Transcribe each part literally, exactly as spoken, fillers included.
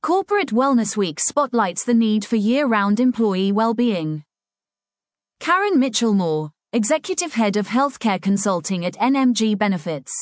Corporate Wellness Week spotlights the need for year-round employee well-being. Karen Mitchell-Moore, Executive Head of Healthcare Consulting at N M G Benefits.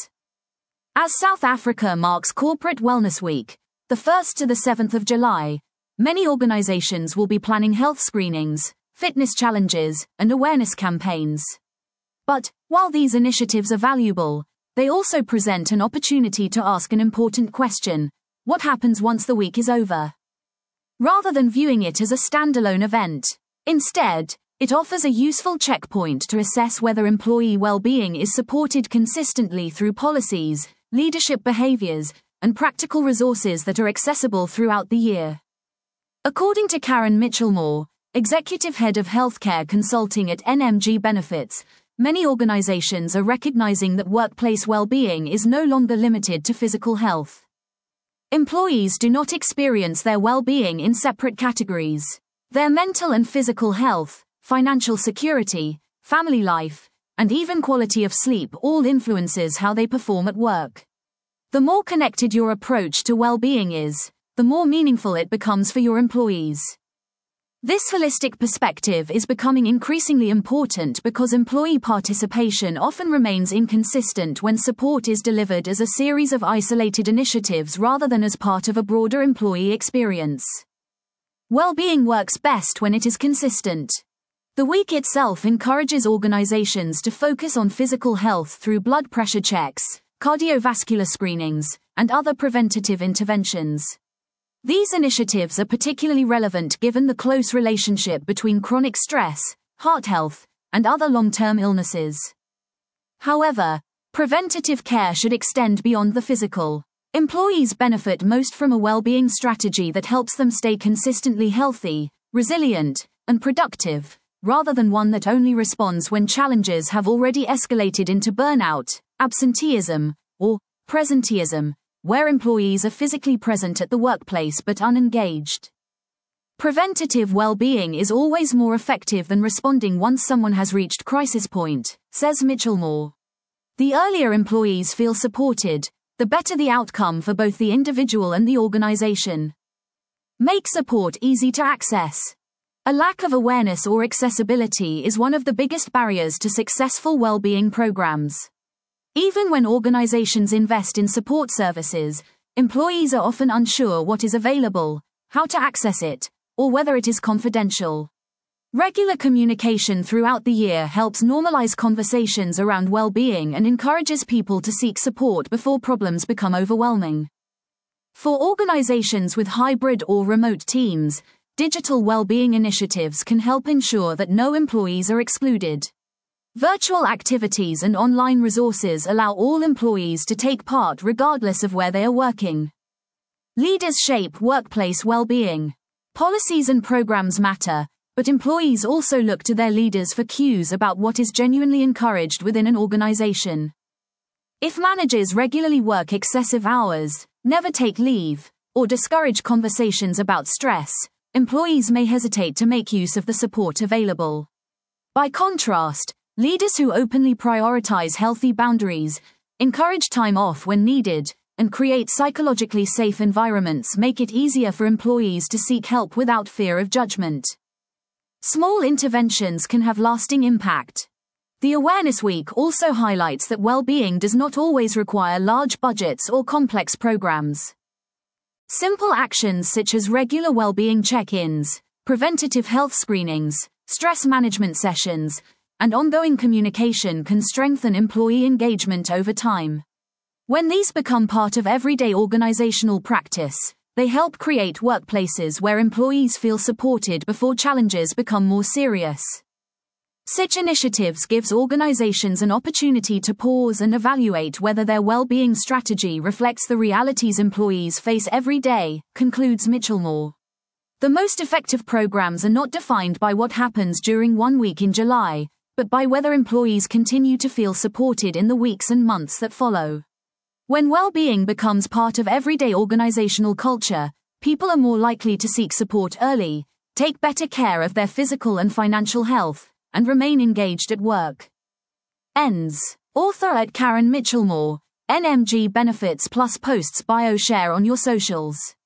As South Africa marks Corporate Wellness Week, the first to the seventh of July, many organizations will be planning health screenings, fitness challenges, and awareness campaigns. But, while these initiatives are valuable, they also present an opportunity to ask an important question: what happens once the week is over? Rather than viewing it as a standalone event, instead, it offers a useful checkpoint to assess whether employee well-being is supported consistently through policies, leadership behaviors, and practical resources that are accessible throughout the year. According to Karen Mitchell-Moore, Executive Head of Healthcare Consulting at N M G Benefits, many organizations are recognizing that workplace well-being is no longer limited to physical health. Employees do not experience their well-being in separate categories. Their mental and physical health, financial security, family life, and even quality of sleep all influences how they perform at work. The more connected your approach to well-being is, the more meaningful it becomes for your employees. This holistic perspective is becoming increasingly important because employee participation often remains inconsistent when support is delivered as a series of isolated initiatives rather than as part of a broader employee experience. Well-being works best when it is consistent. The week itself encourages organizations to focus on physical health through blood pressure checks, cardiovascular screenings, and other preventative interventions. These initiatives are particularly relevant given the close relationship between chronic stress, heart health, and other long-term illnesses. However, preventative care should extend beyond the physical. Employees benefit most from a well-being strategy that helps them stay consistently healthy, resilient, and productive, rather than one that only responds when challenges have already escalated into burnout, absenteeism, or presenteeism, where employees are physically present at the workplace but unengaged. Preventative well-being is always more effective than responding once someone has reached crisis point, says Mitchell-Moore. The earlier employees feel supported, the better the outcome for both the individual and the organization. Make support easy to access. A lack of awareness or accessibility is one of the biggest barriers to successful well-being programs. Even when organizations invest in support services, employees are often unsure what is available, how to access it, or whether it is confidential. Regular communication throughout the year helps normalize conversations around well-being and encourages people to seek support before problems become overwhelming. For organizations with hybrid or remote teams, digital well-being initiatives can help ensure that no employees are excluded. Virtual activities and online resources allow all employees to take part regardless of where they are working. Leaders shape workplace well-being. Policies and programs matter, but employees also look to their leaders for cues about what is genuinely encouraged within an organization. If managers regularly work excessive hours, never take leave, or discourage conversations about stress, employees may hesitate to make use of the support available. By contrast, leaders who openly prioritize healthy boundaries, encourage time off when needed, and create psychologically safe environments make it easier for employees to seek help without fear of judgment. Small interventions can have lasting impact. The Awareness Week also highlights that well-being does not always require large budgets or complex programs. Simple actions such as regular well-being check-ins, preventative health screenings, stress management sessions, and ongoing communication can strengthen employee engagement over time. When these become part of everyday organizational practice, they help create workplaces where employees feel supported before challenges become more serious. Such initiatives gives organizations an opportunity to pause and evaluate whether their well-being strategy reflects the realities employees face every day, concludes Mitchell-Moore. The most effective programs are not defined by what happens during one week in July, but by whether employees continue to feel supported in the weeks and months that follow. When well-being becomes part of everyday organizational culture, people are more likely to seek support early, take better care of their physical and financial health, and remain engaged at work. Ends. Author at Karen Mitchell-Moore, N M G Benefits plus posts bio share on your socials.